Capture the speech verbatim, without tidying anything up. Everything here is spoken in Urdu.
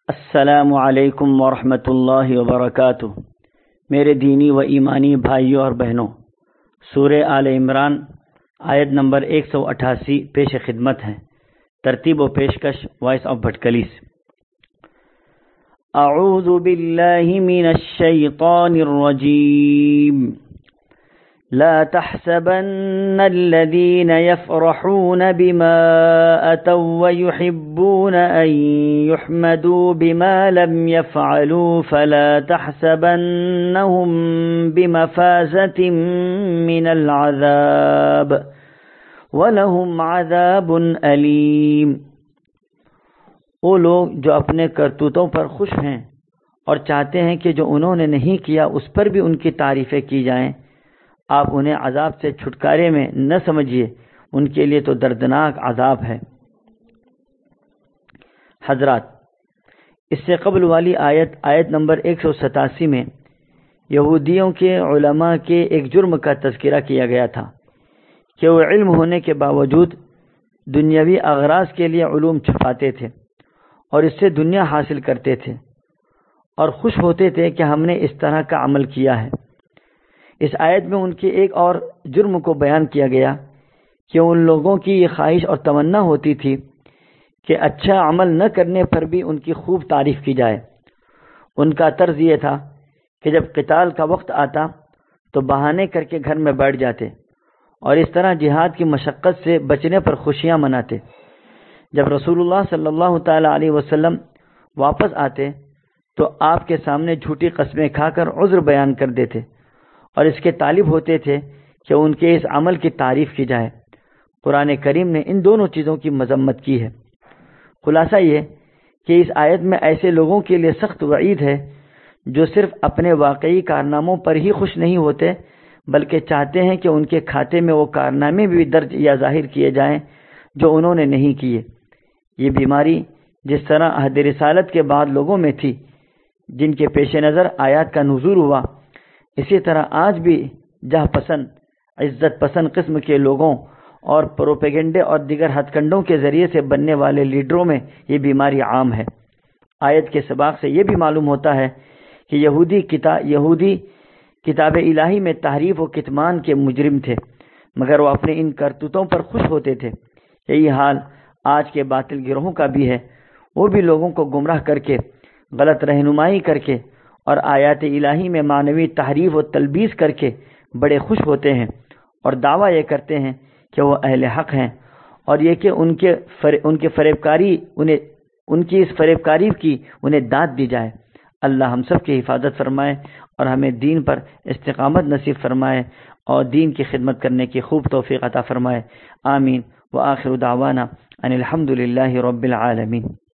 السلام علیکم ورحمۃ اللہ وبرکاتہ۔ میرے دینی و ایمانی بھائیوں اور بہنوں، سورہ آل عمران آیت نمبر ایک سو اٹھاسی پیش خدمت ہے۔ ترتیب و پیشکش وائس آف بھٹکلیس۔ اعوذ باللہ من الشیطان الرجیم۔ لا تحسبن الذين يفرحون بما أتوا ويحبون أن يحمدوا بما لم يفعلوا فلا تحسبنهم بمفازة من العذاب ولهم عذاب أليم۔ وہ لوگ جو اپنے کرتوتوں پر خوش ہیں اور چاہتے ہیں کہ جو انہوں نے نہیں کیا اس پر بھی ان کی تعریفیں کی جائیں، آپ انہیں عذاب سے چھٹکارے میں نہ سمجھیے، ان کے لیے تو دردناک عذاب ہے۔ حضرات، اس سے قبل والی آیت آیت نمبر ایک سو ستاسی میں یہودیوں کے علماء کے ایک جرم کا تذکرہ کیا گیا تھا کہ وہ علم ہونے کے باوجود دنیاوی اغراض کے لیے علوم چھپاتے تھے اور اس سے دنیا حاصل کرتے تھے اور خوش ہوتے تھے کہ ہم نے اس طرح کا عمل کیا ہے۔ اس آیت میں ان کے ایک اور جرم کو بیان کیا گیا کہ ان لوگوں کی یہ خواہش اور تمنا ہوتی تھی کہ اچھا عمل نہ کرنے پر بھی ان کی خوب تعریف کی جائے۔ ان کا طرز یہ تھا کہ جب قتال کا وقت آتا تو بہانے کر کے گھر میں بیٹھ جاتے اور اس طرح جہاد کی مشقت سے بچنے پر خوشیاں مناتے۔ جب رسول اللہ صلی اللہ تعالی علیہ وسلم واپس آتے تو آپ کے سامنے جھوٹی قسمیں کھا کر عذر بیان کر دیتے اور اس کے طالب ہوتے تھے کہ ان کے اس عمل کی تعریف کی جائے۔ قرآن کریم نے ان دونوں چیزوں کی مذمت کی ہے۔ خلاصہ یہ کہ اس آیت میں ایسے لوگوں کے لیے سخت وعید ہے جو صرف اپنے واقعی کارناموں پر ہی خوش نہیں ہوتے بلکہ چاہتے ہیں کہ ان کے کھاتے میں وہ کارنامے بھی درج یا ظاہر کیے جائیں جو انہوں نے نہیں کیے۔ یہ بیماری جس طرح عہد رسالت کے بعد لوگوں میں تھی جن کے پیش نظر آیات کا نزول ہوا، اسی طرح آج بھی جاہ پسند، عزت پسند قسم کے لوگوں اور پروپیگنڈے اور دیگر ہتھ کنڈوں کے ذریعے سے بننے والے لیڈروں میں یہ بیماری عام ہے۔ آیت کے سباق سے یہ بھی معلوم ہوتا ہے کہ یہودی کتاب یہودی کتاب الہی میں تحریف و کتمان کے مجرم تھے، مگر وہ اپنے ان کرتوتوں پر خوش ہوتے تھے۔ یہی حال آج کے باطل گروہوں کا بھی ہے۔ وہ بھی لوگوں کو گمراہ کر کے، غلط رہنمائی کر کے اور آیات الہی میں معنوی تحریف و تلبیس کر کے بڑے خوش ہوتے ہیں اور دعویٰ یہ کرتے ہیں کہ وہ اہل حق ہیں اور یہ کہ ان کے فر... ان کے فریب کاری انہیں ان کی اس فریب کاری کی انہیں داد دی جائے۔ اللہ ہم سب کی حفاظت فرمائے اور ہمیں دین پر استقامت نصیب فرمائے اور دین کی خدمت کرنے کی خوب توفیق عطا فرمائے۔ آمین۔ وآخر دعوانا ان الحمد للہ رب العالمین۔